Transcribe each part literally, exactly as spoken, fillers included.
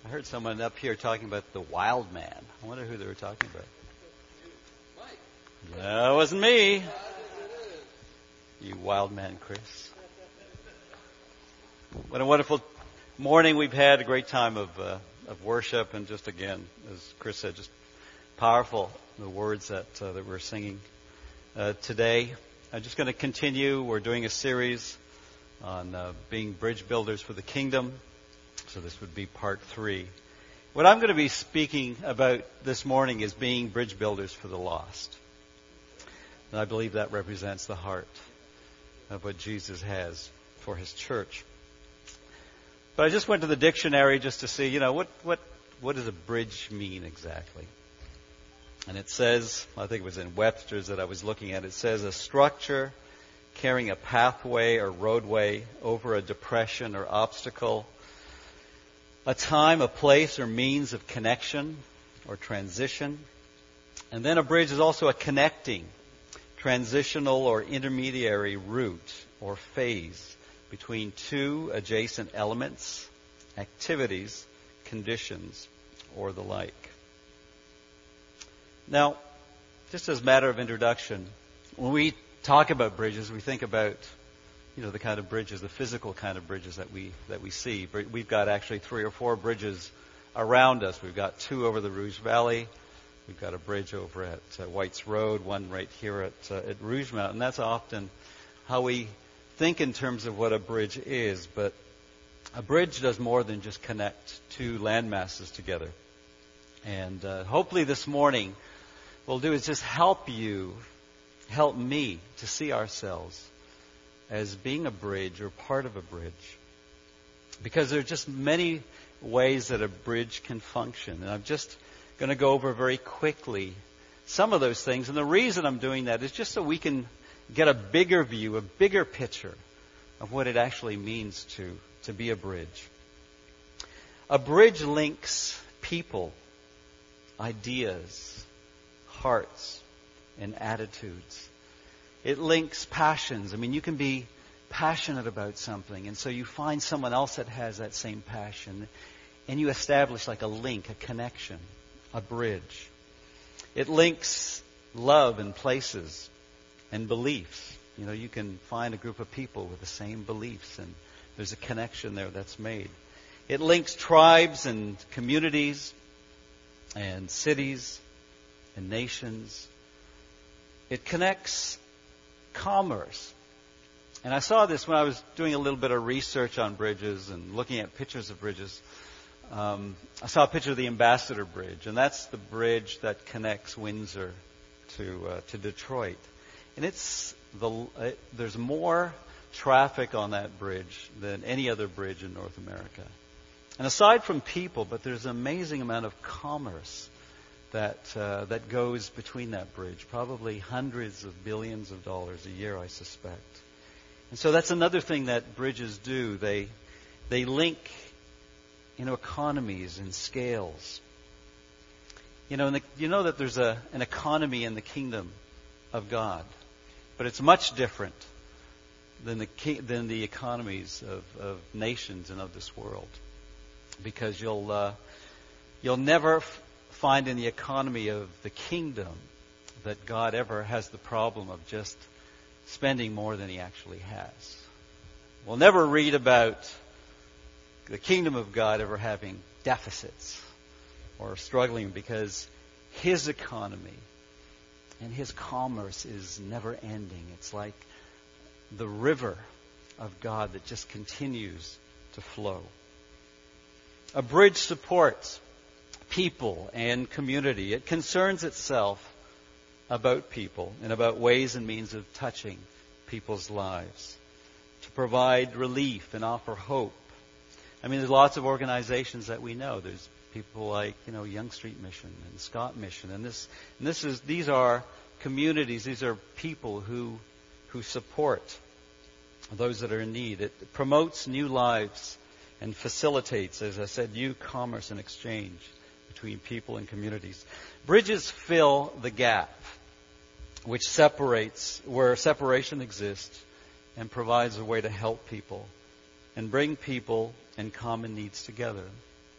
I heard someone up here talking about the wild man. I wonder who they were talking about. Mike. That wasn't me. You wild man, Chris. What a wonderful morning we've had. A great time of uh, of worship, and just again, as Chris said, just powerful the words that uh, that we're singing uh, today. I'm just going to continue. We're doing a series on uh, being bridge builders for the kingdom. So this would be part three. What I'm going to be speaking about this morning is being bridge builders for the lost. And I believe that represents the heart of what Jesus has for his church. But I just went to the dictionary just to see, you know, what, what, what does a bridge mean exactly? And it says, I think it was in Webster's that I was looking at, it says a structure carrying a pathway or roadway over a depression or obstacle, a time, a place, or means of connection or transition. And then a bridge is also a connecting, transitional, or intermediary route or phase between two adjacent elements, activities, conditions, or the like. Now, just as a matter of introduction, when we talk about bridges, we think about, you know, the kind of bridges, the physical kind of bridges that we that we see. We've got actually three or four bridges around us. We've got two over the Rouge Valley. We've got a bridge over at uh, White's Road, one right here at uh, at Rougemount, and that's often how we think in terms of what a bridge is. But a bridge does more than just connect two land masses together. And uh, hopefully this morning, what we'll do is just help you, help me to see ourselves as being a bridge or part of a bridge. Because there are just many ways that a bridge can function. And I'm just going to go over very quickly some of those things. And the reason I'm doing that is just so we can get a bigger view, a bigger picture of what it actually means to, to be a bridge. A bridge links people, ideas, hearts, and attitudes. It links passions. I mean, you can be passionate about something, and so you find someone else that has that same passion, and you establish like a link, a connection, a bridge. It links love and places and beliefs. You know, you can find a group of people with the same beliefs, and there's a connection there that's made. It links tribes and communities and cities and nations. It connects commerce. And I saw this when I was doing a little bit of research on bridges and looking at pictures of bridges. Um, I saw a picture of the Ambassador Bridge, and that's the bridge that connects Windsor to uh, to Detroit. And it's the uh, there's more traffic on that bridge than any other bridge in North America. And aside from people, but there's an amazing amount of commerce that uh, that goes between that bridge, probably hundreds of billions of dollars a year, I suspect. And so that's another thing that bridges do. They they link, you know, economies and scales. You know, and the, you know that there's a an economy in the kingdom of God, but it's much different than the than the economies of, of nations and of this world, because you'll uh, you'll never f- find in the economy of the kingdom that God ever has the problem of just spending more than he actually has. We'll never read about the kingdom of God ever having deficits or struggling, because his economy and his commerce is never ending. It's like the river of God that just continues to flow. A bridge supports people and community. It concerns itself about people and about ways and means of touching people's lives, to provide relief and offer hope. I mean, there's lots of organizations that we know. There's people like, you know, Young Street Mission and Scott Mission, and this and this is these are communities. These are people who who support those that are in need. It promotes new lives and facilitates, as I said, new commerce and exchange between people and communities. Bridges fill the gap which separates, where separation exists, and provides a way to help people and bring people and common needs together.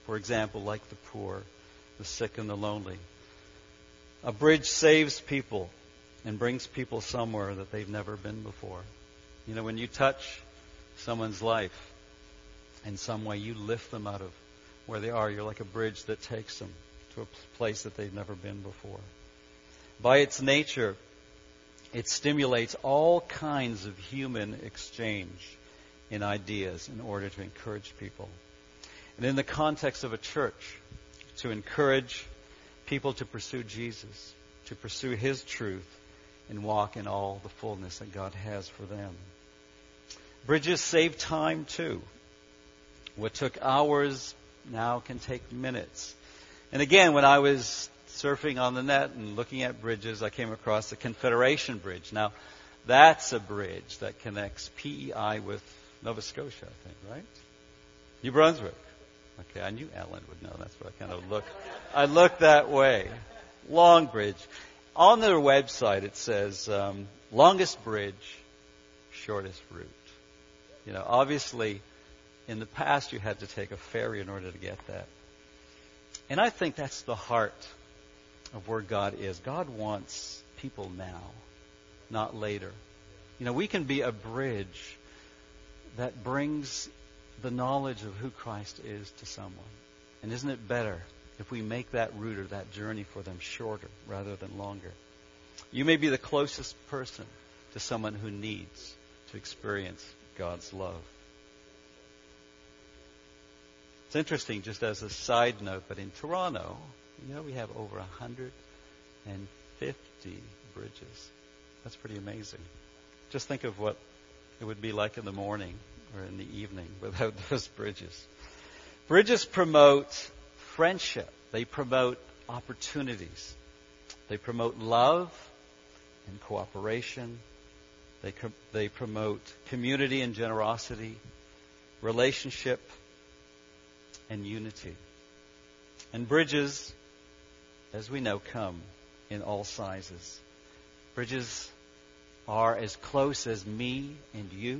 For example, like the poor, the sick, and the lonely. A bridge saves people and brings people somewhere that they've never been before. You know, when you touch someone's life in some way, you lift them out of where they are. You're like a bridge that takes them to a place that they've never been before. By its nature, it stimulates all kinds of human exchange in ideas in order to encourage people. And in the context of a church, to encourage people to pursue Jesus, to pursue His truth, and walk in all the fullness that God has for them. Bridges save time too. What took hours now can take minutes. And again, when I was surfing on the net and looking at bridges, I came across the Confederation Bridge. Now, that's a bridge that connects P E I with Nova Scotia, I think, right? New Brunswick. Okay, I knew Ellen would know. That's what I kind of look. I look that way. Long bridge. On their website, it says um, longest bridge, shortest route. You know, obviously, in the past, you had to take a ferry in order to get that. And I think that's the heart of where God is. God wants people now, not later. You know, we can be a bridge that brings the knowledge of who Christ is to someone. And isn't it better if we make that route or that journey for them shorter rather than longer? You may be the closest person to someone who needs to experience God's love. It's interesting, just as a side note, but in Toronto, you know, we have over one hundred fifty bridges. That's pretty amazing. Just think of what it would be like in the morning or in the evening without those bridges. Bridges promote friendship. They promote opportunities. They promote love and cooperation. They co- they promote community and generosity, relationship and unity. And bridges, as we know, come in all sizes. Bridges are as close as me and you,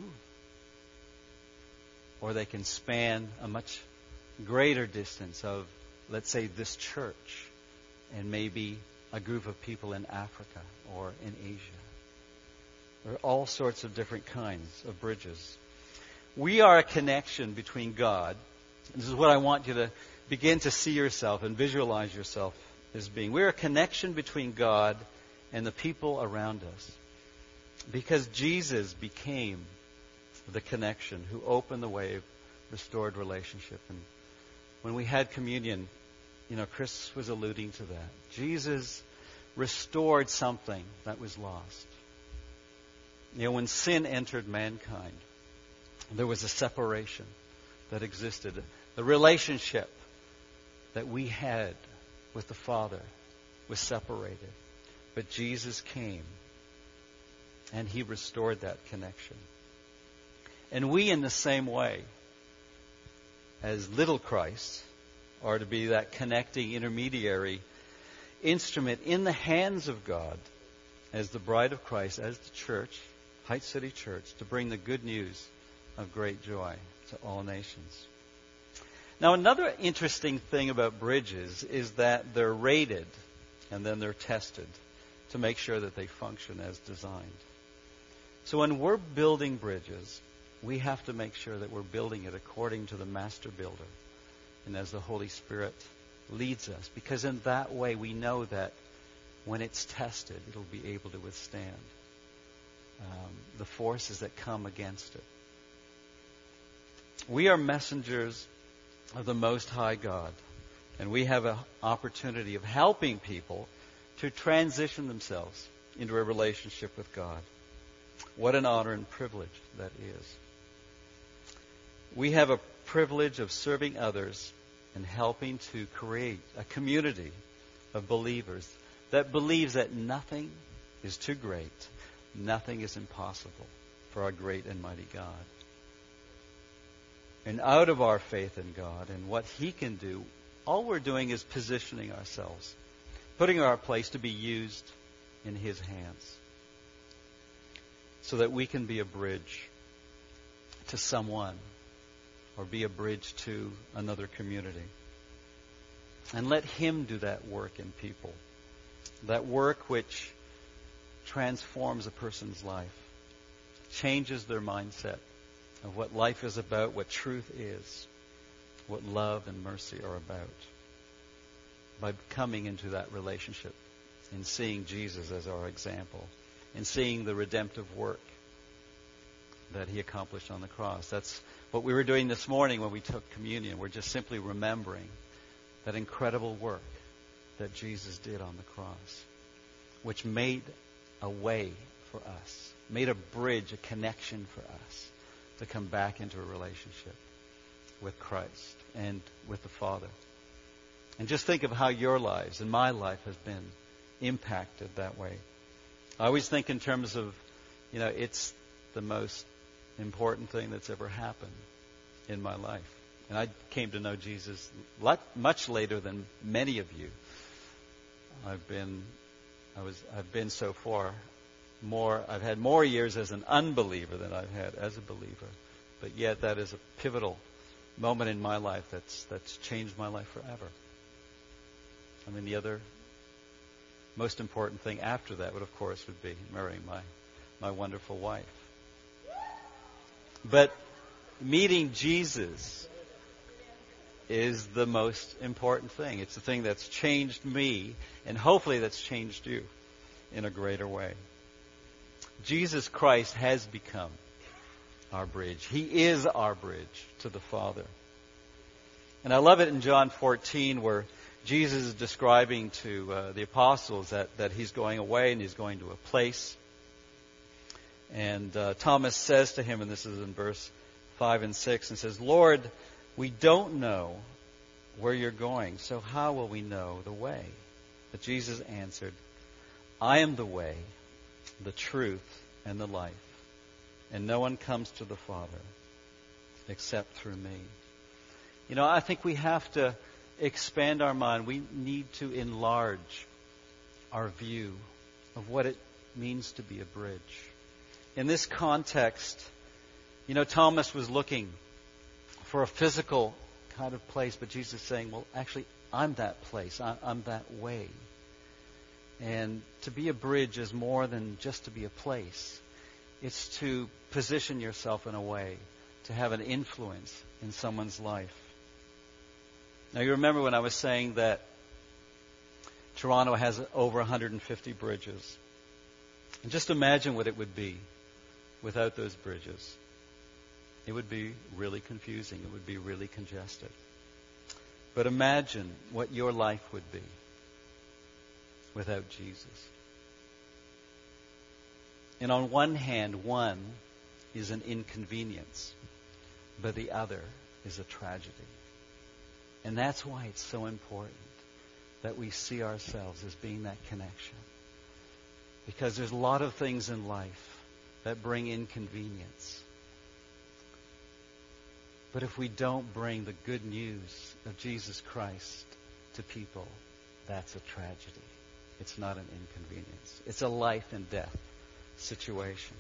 or they can span a much greater distance of, let's say, this church and maybe a group of people in Africa or in Asia. There are all sorts of different kinds of bridges. We are a connection between God. This is what I want you to begin to see yourself and visualize yourself as being. We're a connection between God and the people around us. Because Jesus became the connection who opened the way of restored relationship. And when we had communion, you know, Chris was alluding to that. Jesus restored something that was lost. You know, when sin entered mankind, there was a separation that existed. The relationship that we had with the Father was separated. But Jesus came and He restored that connection. And we, in the same way, as little Christ, are to be that connecting intermediary instrument in the hands of God as the bride of Christ, as the church, Heights City Church, to bring the good news of great joy to all nations. Now, another interesting thing about bridges is that they're rated and then they're tested to make sure that they function as designed. So when we're building bridges, we have to make sure that we're building it according to the master builder and as the Holy Spirit leads us. Because in that way, we know that when it's tested, it'll be able to withstand um, the forces that come against it. We are messengers of the Most High God, and we have an opportunity of helping people to transition themselves into a relationship with God. What an honor and privilege that is. We have a privilege of serving others and helping to create a community of believers that believes that nothing is too great, nothing is impossible for our great and mighty God. And out of our faith in God and what He can do, all we're doing is positioning ourselves, putting our place to be used in His hands so that we can be a bridge to someone or be a bridge to another community. And let Him do that work in people. That work which transforms a person's life, changes their mindset of what life is about, what truth is, what love and mercy are about. By coming into that relationship and seeing Jesus as our example and seeing the redemptive work that He accomplished on the cross. That's what we were doing this morning when we took communion. We're just simply remembering that incredible work that Jesus did on the cross, which made a way for us, made a bridge, a connection for us to come back into a relationship with Christ and with the Father. And just think of how your lives and my life has been impacted that way. I always think in terms of, you know, it's the most important thing that's ever happened in my life. And I came to know Jesus much later than many of you. I've been, I was, I've been so far more. I've had more years as an unbeliever than I've had as a believer. But yet, that is a pivotal moment in my life that's that's changed my life forever. I mean, the other most important thing after that would, of course, would be marrying my my wonderful wife. But meeting Jesus is the most important thing. It's the thing that's changed me, and hopefully that's changed you in a greater way. Jesus Christ has become our bridge. He is our bridge to the Father. And I love it in John fourteen where Jesus is describing to uh, the apostles that, that He's going away and He's going to a place. And uh, Thomas says to Him, and this is in verse five and six, and says, "Lord, we don't know where you're going, so how will we know the way?" But Jesus answered, "I am the way, the truth, and the life. And no one comes to the Father except through me." You know, I think we have to expand our mind. We need to enlarge our view of what it means to be a bridge. In this context, you know, Thomas was looking for a physical kind of place, but Jesus is saying, well, actually, I'm that place. I'm that way. And to be a bridge is more than just to be a place. It's to position yourself in a way to have an influence in someone's life. Now, you remember when I was saying that Toronto has over one hundred fifty bridges. And just imagine what it would be without those bridges. It would be really confusing. It would be really congested. But imagine what your life would be without Jesus. And on one hand, one is an inconvenience, but the other is a tragedy. And that's why it's so important that we see ourselves as being that connection. Because there's a lot of things in life that bring inconvenience. But if we don't bring the good news of Jesus Christ to people, that's a tragedy. It's not an inconvenience. It's a life and death situation.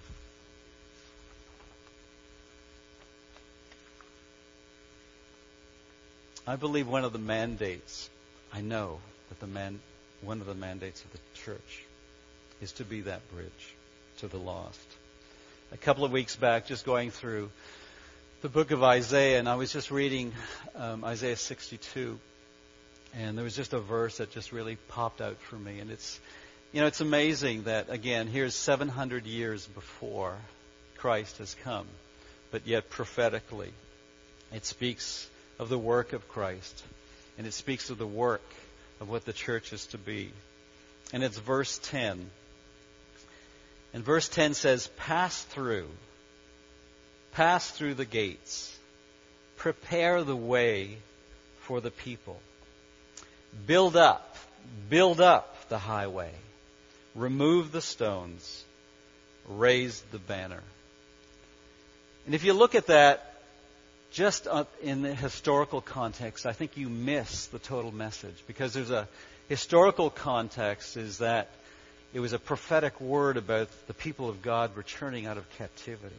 I believe one of the mandates, I know that the man, one of the mandates of the church is to be that bridge to the lost. A couple of weeks back, just going through the book of Isaiah, and I was just reading um, Isaiah sixty-two, and there was just a verse that just really popped out for me. And it's, you know, it's amazing that, again, here's seven hundred years before Christ has come, but yet prophetically, it speaks of the work of Christ, and it speaks of the work of what the church is to be. And it's verse ten. And verse ten says, "Pass through, pass through the gates, prepare the way for the people. Build up, build up the highway, remove the stones, raise the banner." And if you look at that, just in the historical context, I think you miss the total message. Because there's a historical context is that it was a prophetic word about the people of God returning out of captivity.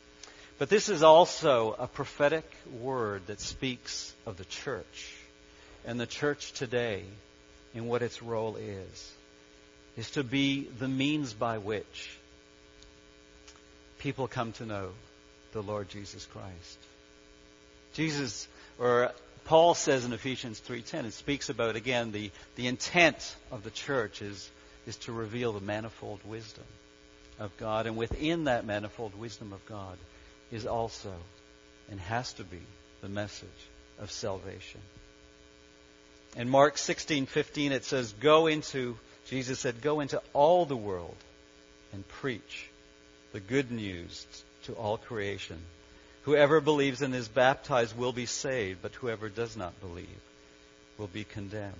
But this is also a prophetic word that speaks of the church and the church today in what its role is, is to be the means by which people come to know the Lord Jesus Christ. Jesus, or Paul says in Ephesians three ten, it speaks about, again, the, the intent of the church is, is to reveal the manifold wisdom of God. And within that manifold wisdom of God is also, and has to be, the message of salvation. In Mark sixteen fifteen it says, Go into, Jesus said, go into all the world and preach the good news to all creation. Whoever believes and is baptized will be saved, but whoever does not believe will be condemned.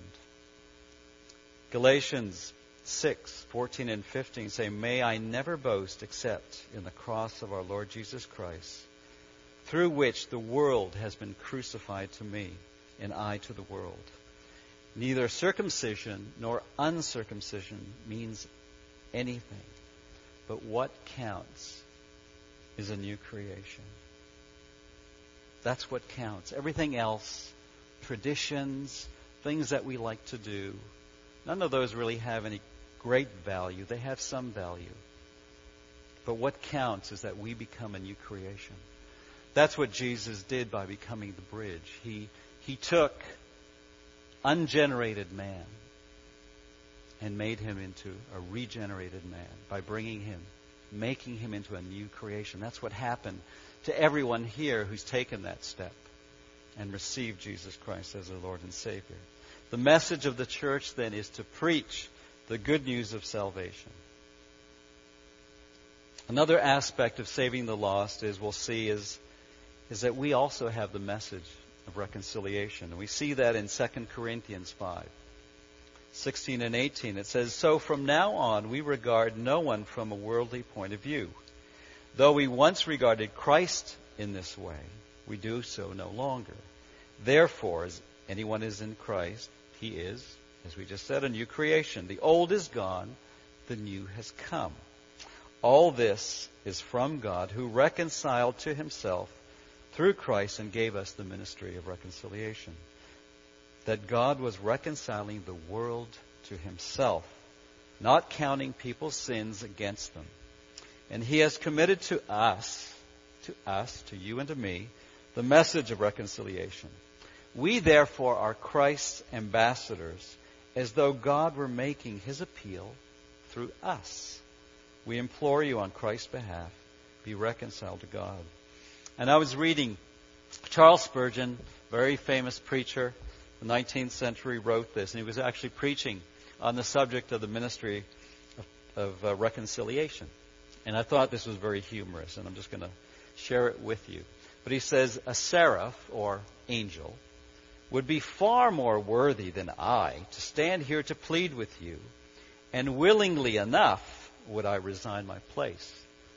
Galatians six fourteen and fifteen say, May I never boast except in the cross of our Lord Jesus Christ, through which the world has been crucified to me, and I to the world. Neither circumcision nor uncircumcision means anything, but what counts is a new creation. That's what counts. Everything else, traditions, things that we like to do, none of those really have any great value. They have some value. But what counts is that we become a new creation. That's what Jesus did by becoming the bridge. He, he took ungenerated man and made him into a regenerated man by bringing him, making him into a new creation. That's what happened to everyone here who's taken that step and received Jesus Christ as their Lord and Savior. The message of the church then is to preach the good news of salvation. Another aspect of saving the lost, as we'll see, is, is that we also have the message of reconciliation. And we see that in Second Corinthians five sixteen and eighteen. It says, So from now on we regard no one from a worldly point of view. Though we once regarded Christ in this way, we do so no longer. Therefore, as anyone is in Christ, he is, as we just said, a new creation. The old is gone, the new has come. All this is from God, who reconciled to himself through Christ and gave us the ministry of reconciliation. That God was reconciling the world to himself, not counting people's sins against them. And he has committed to us, to us, to you and to me, the message of reconciliation. We therefore are Christ's ambassadors, as though God were making his appeal through us. We implore you on Christ's behalf, be reconciled to God. And I was reading, Charles Spurgeon, very famous preacher, the nineteenth century, wrote this, and he was actually preaching on the subject of the ministry of, of uh, reconciliation. And I thought this was very humorous, and I'm just going to share it with you. But he says, a seraph, or angel, would be far more worthy than I to stand here to plead with you, and willingly enough would I resign my place.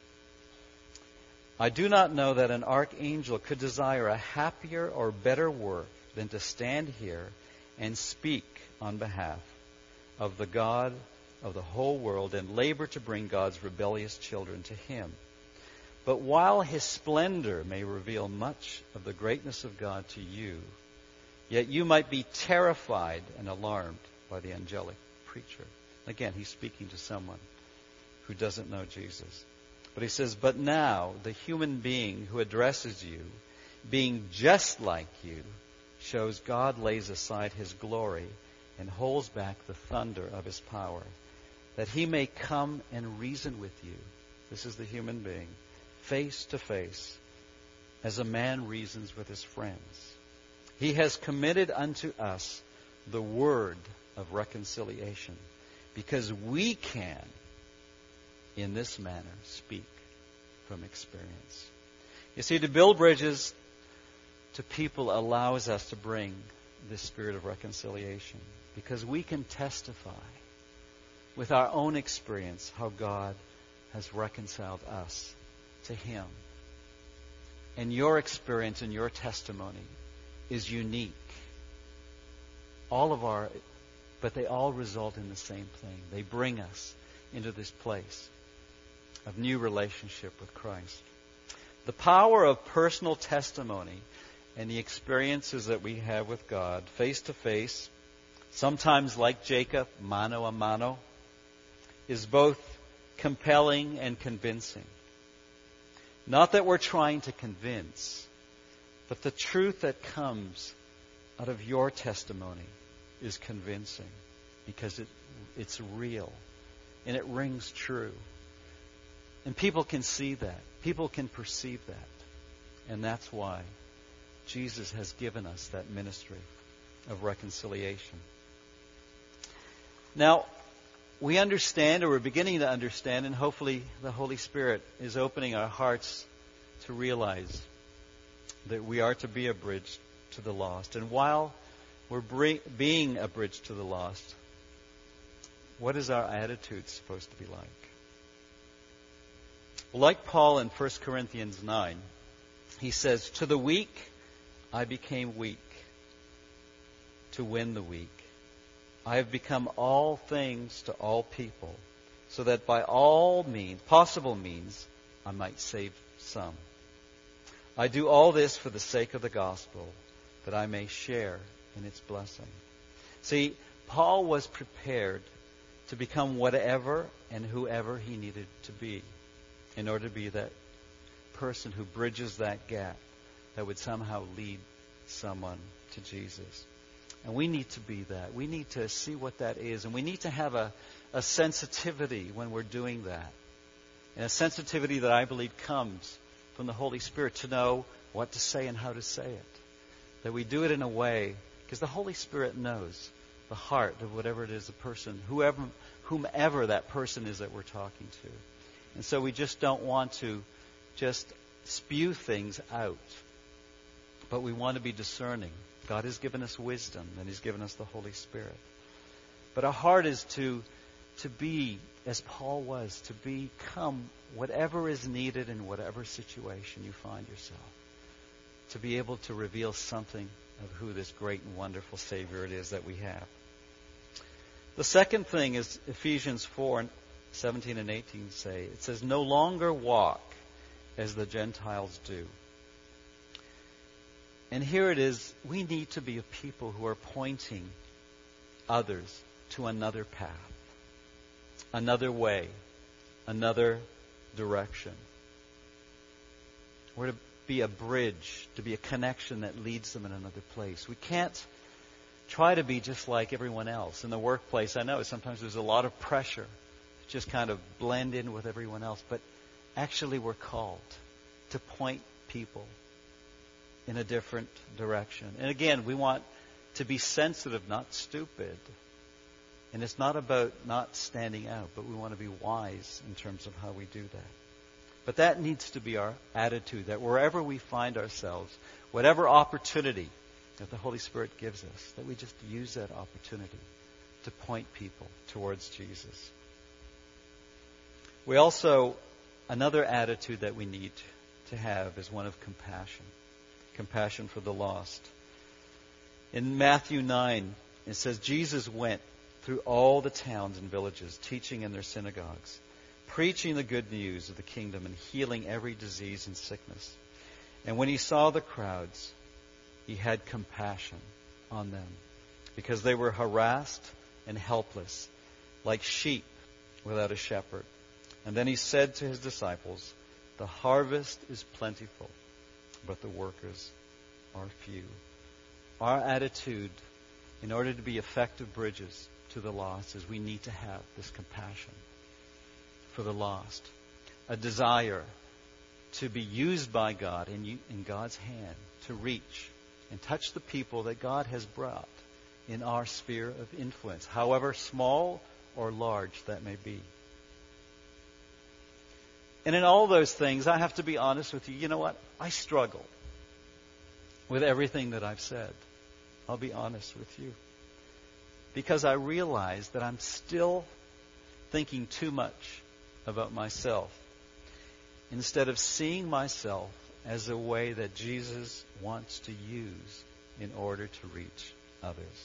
I do not know that an archangel could desire a happier or better work than to stand here and speak on behalf of the God of the whole world and labor to bring God's rebellious children to him. But while his splendor may reveal much of the greatness of God to you, yet you might be terrified and alarmed by the angelic preacher. Again, he's speaking to someone who doesn't know Jesus. But he says, but now the human being who addresses you, being just like you, shows God lays aside his glory and holds back the thunder of his power, that he may come and reason with you. This is the human being, face to face, as a man reasons with his friends. He has committed unto us the word of reconciliation, because we can, in this manner, speak from experience. You see, to build bridges to people allows us to bring this spirit of reconciliation, because we can testify with our own experience how God has reconciled us to him. And your experience and your testimony is unique. All of our, but they all result in the same thing. They bring us into this place of new relationship with Christ. The power of personal testimony and the experiences that we have with God face to face, sometimes like Jacob, mano a mano, is both compelling and convincing. Not that we're trying to convince, but the truth that comes out of your testimony is convincing because it, it's real and it rings true. And people can see that. People can perceive that. And that's why Jesus has given us that ministry of reconciliation. Now, we understand, or we're beginning to understand, and hopefully the Holy Spirit is opening our hearts to realize that we are to be a bridge to the lost. And while we're bring, being a bridge to the lost, what is our attitude supposed to be like? Well, like Paul in First Corinthians nine, he says, "To the weak I became weak to win the weak. I have become all things to all people, so that by all means, possible means, I might save some. I do all this for the sake of the gospel, that I may share in its blessing." See, Paul was prepared to become whatever and whoever he needed to be in order to be that person who bridges that gap that would somehow lead someone to Jesus. And we need to be that. We need to see what that is. And we need to have a, a sensitivity when we're doing that. And a sensitivity that I believe comes from the Holy Spirit to know what to say and how to say it. That we do it in a way, because the Holy Spirit knows the heart of whatever it is the person, whoever, whomever that person is that we're talking to. And so we just don't want to just spew things out. But we want to be discerning. God has given us wisdom, and He's given us the Holy Spirit. But our heart is to, to be, as Paul was, to become whatever is needed in whatever situation you find yourself. To be able to reveal something of who this great and wonderful Savior it is that we have. The second thing is Ephesians four, seventeen and eighteen say. It says, "No longer walk as the Gentiles do." And here it is, we need to be a people who are pointing others to another path, another way, another direction. We're to be a bridge, to be a connection that leads them in another place. We can't try to be just like everyone else. In the workplace, I know sometimes there's a lot of pressure to just kind of blend in with everyone else, but actually we're called to point people in a different direction. And again, we want to be sensitive, not stupid. And it's not about not standing out, but we want to be wise in terms of how we do that. But that needs to be our attitude, that wherever we find ourselves, whatever opportunity that the Holy Spirit gives us, that we just use that opportunity to point people towards Jesus. We also, another attitude that we need to have is one of compassion. Compassion for the lost. In Matthew nine, it says, Jesus went through all the towns and villages, teaching in their synagogues, preaching the good news of the kingdom and healing every disease and sickness. And when he saw the crowds, he had compassion on them, because they were harassed and helpless, like sheep without a shepherd. And then he said to his disciples, "The harvest is plentiful, but the workers are few." Our attitude, in order to be effective bridges to the lost, is we need to have this compassion for the lost. A desire to be used by God in, in God's hand to reach and touch the people that God has brought in our sphere of influence, however small or large that may be. And in all those things, I have to be honest with you. You know what? I struggle with everything that I've said. I'll be honest with you. Because I realize that I'm still thinking too much about myself, instead of seeing myself as a way that Jesus wants to use in order to reach others.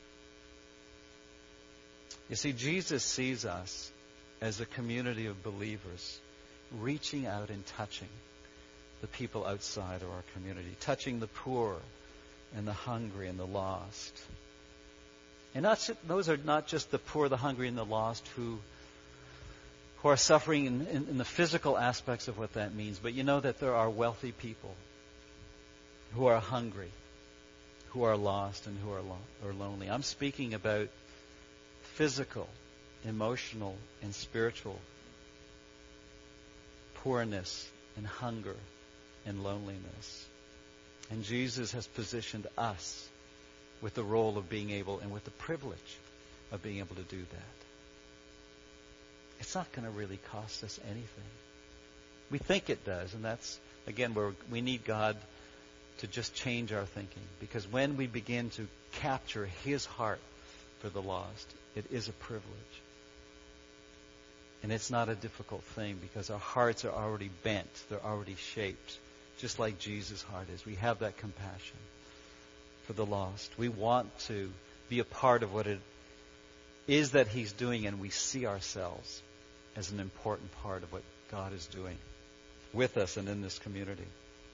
You see, Jesus sees us as a community of believers reaching out and touching the people outside of our community, touching the poor and the hungry and the lost. And not, those are not just the poor, the hungry, and the lost who, who are suffering in, in, in the physical aspects of what that means, but you know that there are wealthy people who are hungry, who are lost, and who are, lo- are lonely. I'm speaking about physical, emotional, and spiritual poorness and hunger and loneliness. And Jesus has positioned us with the role of being able and with the privilege of being able to do that. It's not going to really cost us anything. We think it does, and that's, again, where we need God to just change our thinking. Because when we begin to capture His heart for the lost, it is a privilege. And it's not a difficult thing because our hearts are already bent. They're already shaped, just like Jesus' heart is. We have that compassion for the lost. We want to be a part of what it is that He's doing, and we see ourselves as an important part of what God is doing with us and in this community.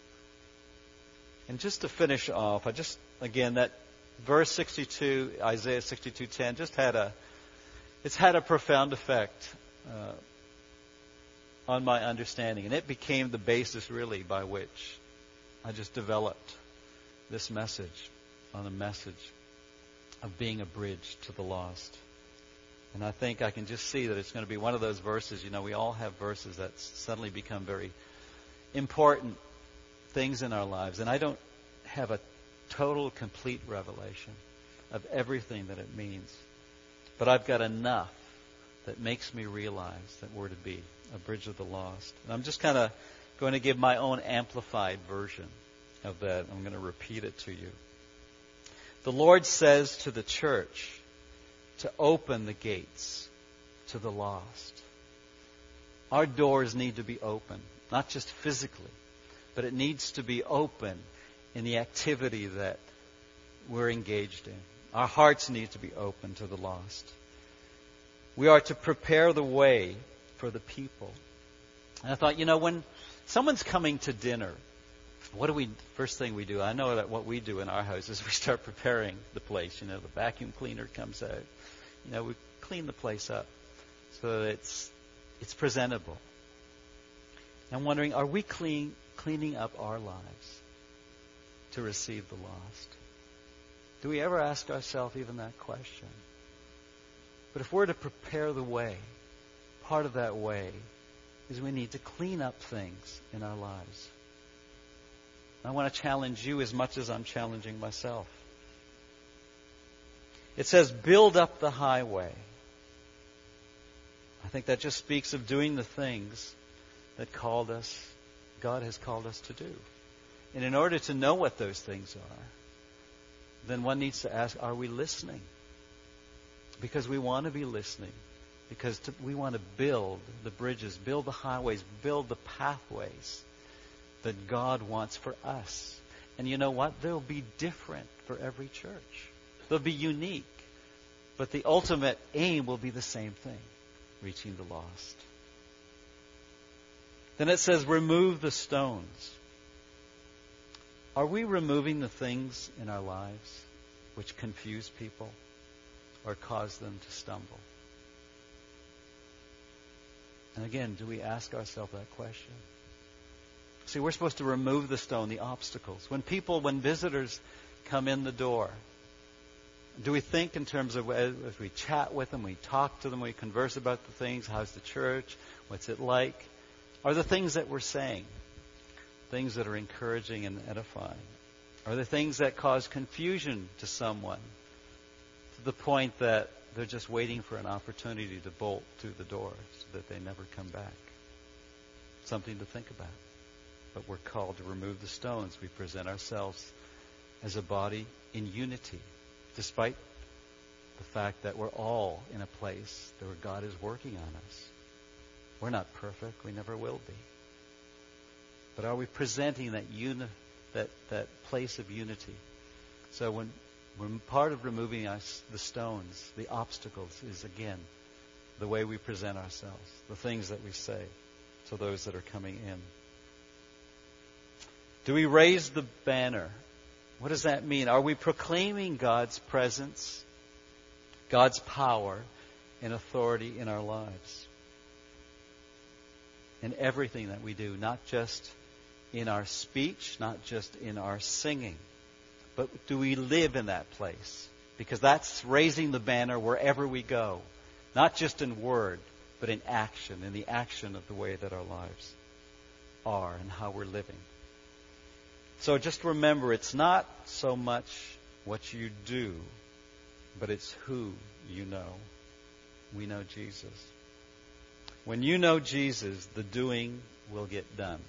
And just to finish off, I just, again, that verse sixty-two, Isaiah sixty-two ten, just had a, it's had a profound effect uh, on my understanding. And it became the basis, really, by which I just developed this message on a message of being a bridge to the lost. And I think I can just see that it's going to be one of those verses. You know, we all have verses that suddenly become very important things in our lives. And I don't have a total, complete revelation of everything that it means. But I've got enough that makes me realize that we're to be a bridge of the lost. And I'm just kind of going to give my own amplified version of that. I'm going to repeat it to you. The Lord says to the church to open the gates to the lost. Our doors need to be open, not just physically, but it needs to be open in the activity that we're engaged in. Our hearts need to be open to the lost. We are to prepare the way for the people. And I thought, you know, when someone's coming to dinner, what do we, first thing we do, I know that what we do in our house is we start preparing the place. You know, the vacuum cleaner comes out. You know, we clean the place up so that it's, it's presentable. I'm wondering, are we clean, cleaning up our lives to receive the lost? Do we ever ask ourselves even that question? But if we're to prepare the way, part of that way is we need to clean up things in our lives. I want to challenge you as much as I'm challenging myself. It says, build up the highway. I think that just speaks of doing the things that called us, God has called us to do. And in order to know what those things are, then one needs to ask, are we listening? Because we want to be listening. Because to, we want to build the bridges, build the highways, build the pathways that God wants for us. And you know what? They'll be different for every church. They'll be unique. But the ultimate aim will be the same thing, reaching the lost. Then it says, remove the stones. Are we removing the things in our lives which confuse people or cause them to stumble? And again, do we ask ourselves that question? See, we're supposed to remove the stone, the obstacles. When people, when visitors come in the door, do we think in terms of as we chat with them, we talk to them, we converse about the things, how's the church, what's it like? Are the things that we're saying things that are encouraging and edifying? Are the things that cause confusion to someone to the point that they're just waiting for an opportunity to bolt through the door so that they never come back? Something to think about. But we're called to remove the stones. We present ourselves as a body in unity, despite the fact that we're all in a place where God is working on us. We're not perfect. We never will be. But are we presenting that uni- that, that place of unity? So when, when part of removing us, the stones, the obstacles, is again the way we present ourselves, the things that we say to those that are coming in. Do we raise the banner? What does that mean? Are we proclaiming God's presence, God's power, and authority in our lives? In everything that we do, not just in our speech, not just in our singing, but do we live in that place? Because that's raising the banner wherever we go, not just in word, but in action, in the action of the way that our lives are and how we're living. So just remember, it's not so much what you do, but it's who you know. We know Jesus. When you know Jesus, the doing will get done.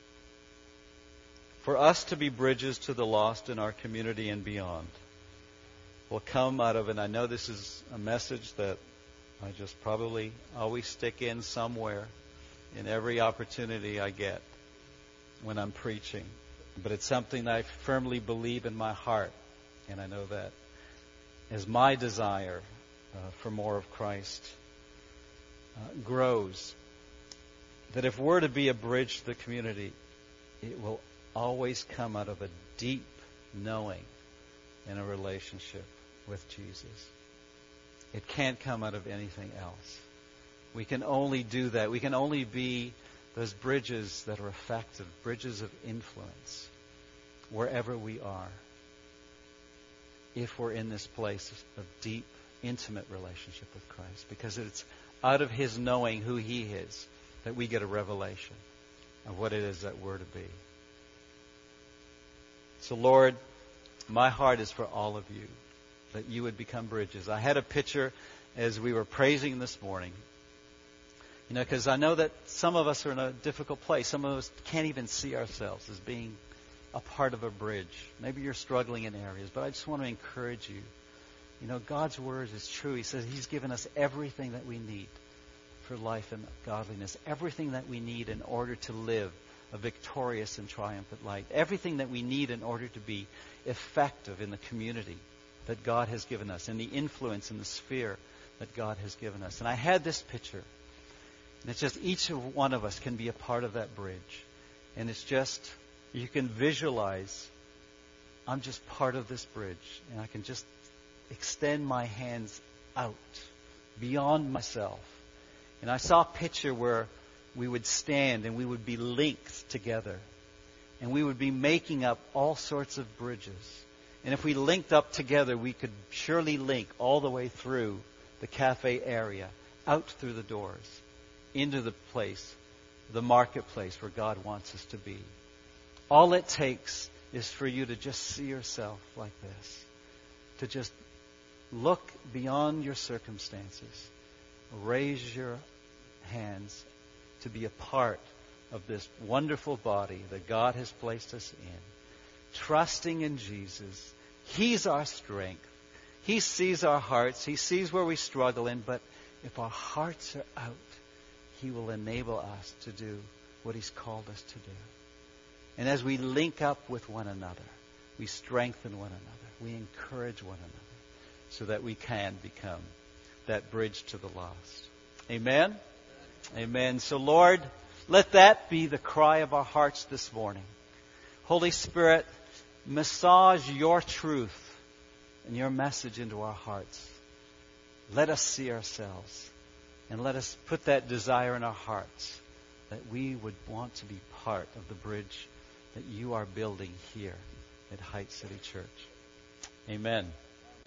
For us to be bridges to the lost in our community and beyond will come out of, and I know this is a message that I just probably always stick in somewhere in every opportunity I get when I'm preaching. But it's something that I firmly believe in my heart. And I know that as my desire uh, for more of Christ uh, grows, that if we're to be a bridge to the community, it will always come out of a deep knowing and a relationship with Jesus. It can't come out of anything else. We can only do that. We can only be those bridges that are effective, bridges of influence, wherever we are, if we're in this place of deep, intimate relationship with Christ. Because it's out of His knowing who He is that we get a revelation of what it is that we're to be. So, Lord, my heart is for all of you, that you would become bridges. I had a picture as we were praising this morning. You know, because I know that some of us are in a difficult place. Some of us can't even see ourselves as being a part of a bridge. Maybe you're struggling in areas, but I just want to encourage you. You know, God's Word is true. He says He's given us everything that we need for life and godliness. Everything that we need in order to live a victorious and triumphant life. Everything that we need in order to be effective in the community that God has given us, and the influence in the sphere that God has given us. And I had this picture. And it's just each one of us can be a part of that bridge. And it's just, you can visualize, I'm just part of this bridge. And I can just extend my hands out beyond myself. And I saw a picture where we would stand and we would be linked together. And we would be making up all sorts of bridges. And if we linked up together, we could surely link all the way through the cafe area, out through the doors, into the place, the marketplace where God wants us to be. All it takes is for you to just see yourself like this. To just look beyond your circumstances. Raise your hands to be a part of this wonderful body that God has placed us in. Trusting in Jesus. He's our strength. He sees our hearts. He sees where we struggle in. But if our hearts are out, He will enable us to do what He's called us to do. And as we link up with one another, we strengthen one another. We encourage one another so that we can become that bridge to the lost. Amen? Amen. So, Lord, let that be the cry of our hearts this morning. Holy Spirit, massage your truth and your message into our hearts. Let us see ourselves. And let us put that desire in our hearts that we would want to be part of the bridge that you are building here at Heights City Church. Amen.